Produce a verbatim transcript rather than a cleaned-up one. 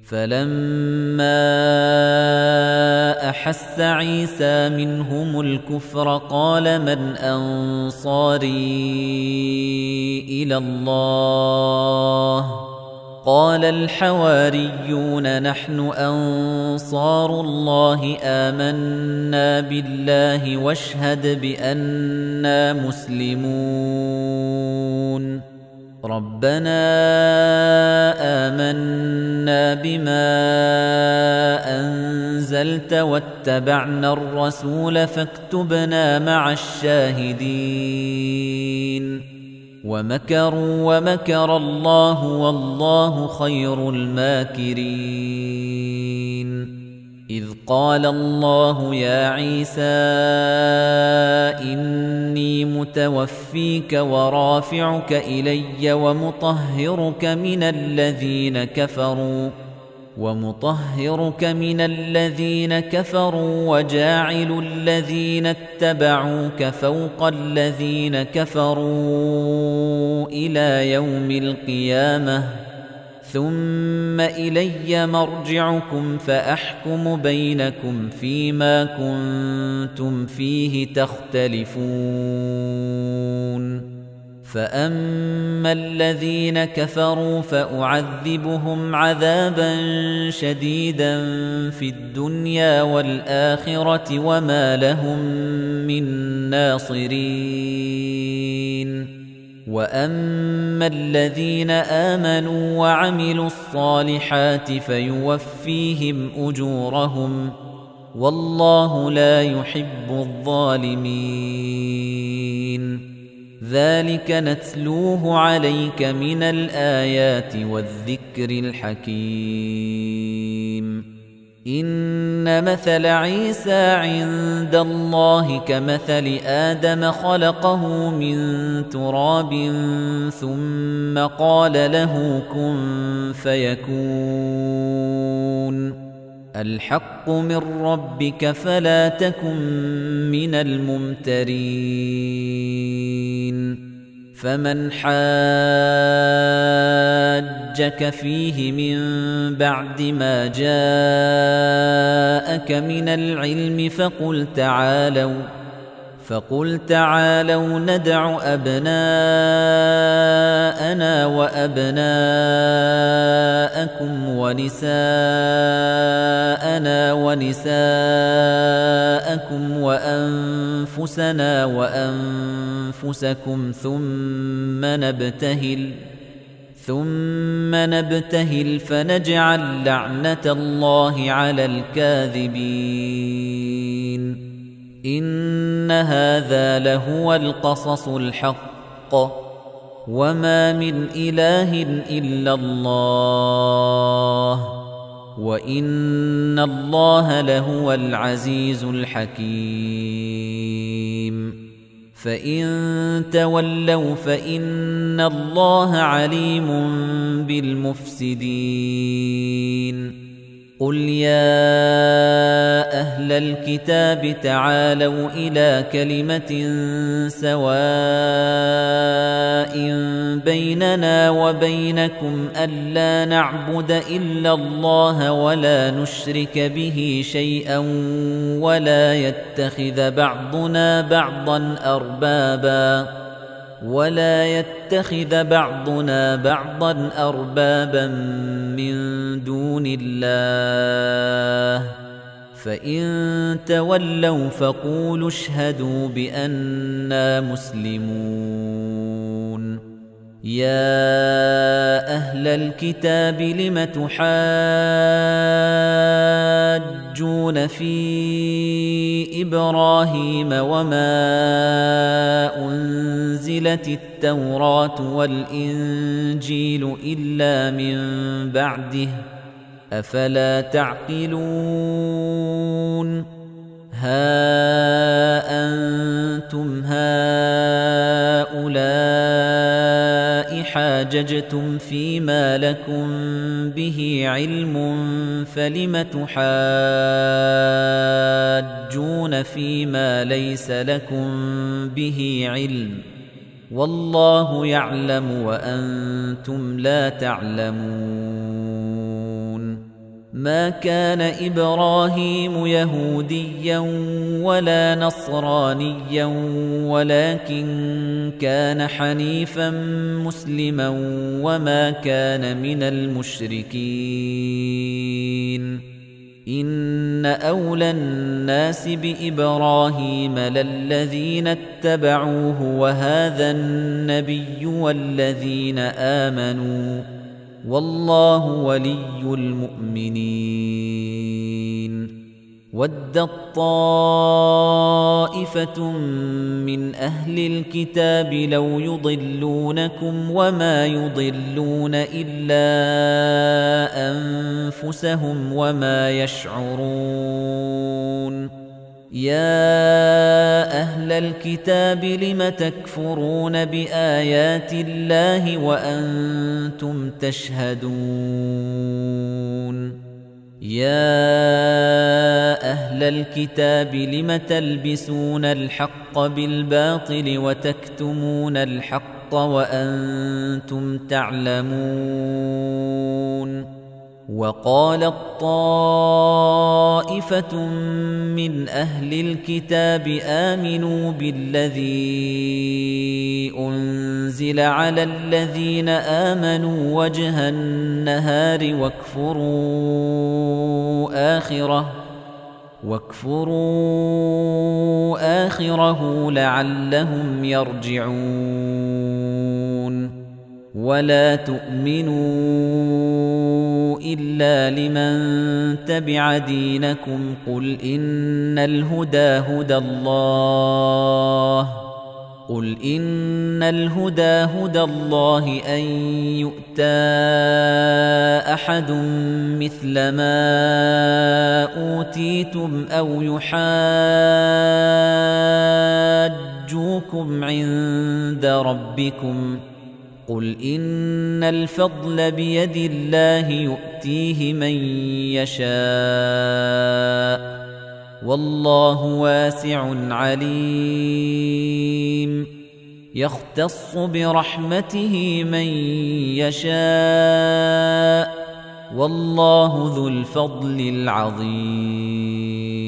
فلما أحس عيسى منهم الكفر قال من أنصاري إلى الله قال الحواريون نحن أنصار الله آمنا بالله واشهد بأننا مسلمون ربنا آمنا بما أنزلت واتبعنا الرسول فاكتبنا مع الشاهدين ومكروا ومكر الله والله خير الماكرين إذ قال الله يا عيسى إني متوفيك ورافعك إلي ومطهرك من الذين كفروا ومطهرك من الذين كفروا وجاعل الذين اتبعوك فوق الذين كفروا إلى يوم القيامة ثم إلي مرجعكم فأحكم بينكم فيما كنتم فيه تختلفون فأما الذين كفروا فأعذبهم عذابا شديدا في الدنيا والآخرة وما لهم من ناصرين وأما الذين آمنوا وعملوا الصالحات فيوفيهم أجورهم والله لا يحب الظالمين ذلك نتلوه عليك من الآيات والذكر الحكيم إن مثل عيسى عند الله كمثل آدم خلقه من تراب ثم قال له كن فيكون الحق من ربك فلا تكن من الممترين فمن حاجك فيه من بعد ما جاءك من العلم فقل تعالوا فقل تعالوا ندع أبناءنا وأبناءكم ونساءنا ونساءكم وأنفسنا وأنفسكم ثم نبتهل ثم نبتهل فنجعل لعنة الله على الكاذبين إن هذا لهو القصص الحق وما من إله إلا الله وإن الله لهو العزيز الحكيم فإن تولوا فإن الله عليم بالمفسدين قل يا أهل الكتاب تعالوا إلى كلمة سواء بيننا وبينكم ألا نعبد إلا الله ولا نشرك به شيئا ولا يتخذ بعضنا بعضا أربابا ولا يتخذ بعضنا بعضا أربابا من دون الله فإن تولوا فقولوا اشهدوا بأننا مسلمون يا أهل الكتاب لم تحاجون في إبراهيم وما أنزلت التوراة والإنجيل إلا من بعده أفلا تعقلون ها أنتم هؤلاء حاججتم فيما لكم به علم فلم تحاجون فيما ليس لكم به علم والله يعلم وأنتم لا تعلمون ما كان إبراهيم يهوديا ولا نصرانيا ولكن كان حنيفا مسلما وما كان من المشركين إن أولى الناس بإبراهيم للذين اتبعوه وهذا النبي والذين آمنوا والله ولي المؤمنين ودت طائفة من أهل الكتاب لو يضلونكم وما يضلون إلا أنفسهم وما يشعرون يا أهل الكتاب لم تكفرون بآيات الله وأنتم تشهدون يا أهل الكتاب لم تلبسون الحق بالباطل وتكتمون الحق وأنتم تعلمون وقالت طائفة من أهل الكتاب آمنوا بالذي أنزل على الذين آمنوا وجه النهار واكفروا آخره واكفروا آخره لعلهم يرجعون ولا تؤمنوا إلا لمن تبع دينكم قل إن الهدى هدى الله قل إن الهدى هدى الله أن يؤتى أحد مثل ما أوتيتم أو يحاجوكم عند ربكم قل إن الفضل بيد الله يؤتيه من يشاء والله واسع عليم يختص برحمته من يشاء والله ذو الفضل العظيم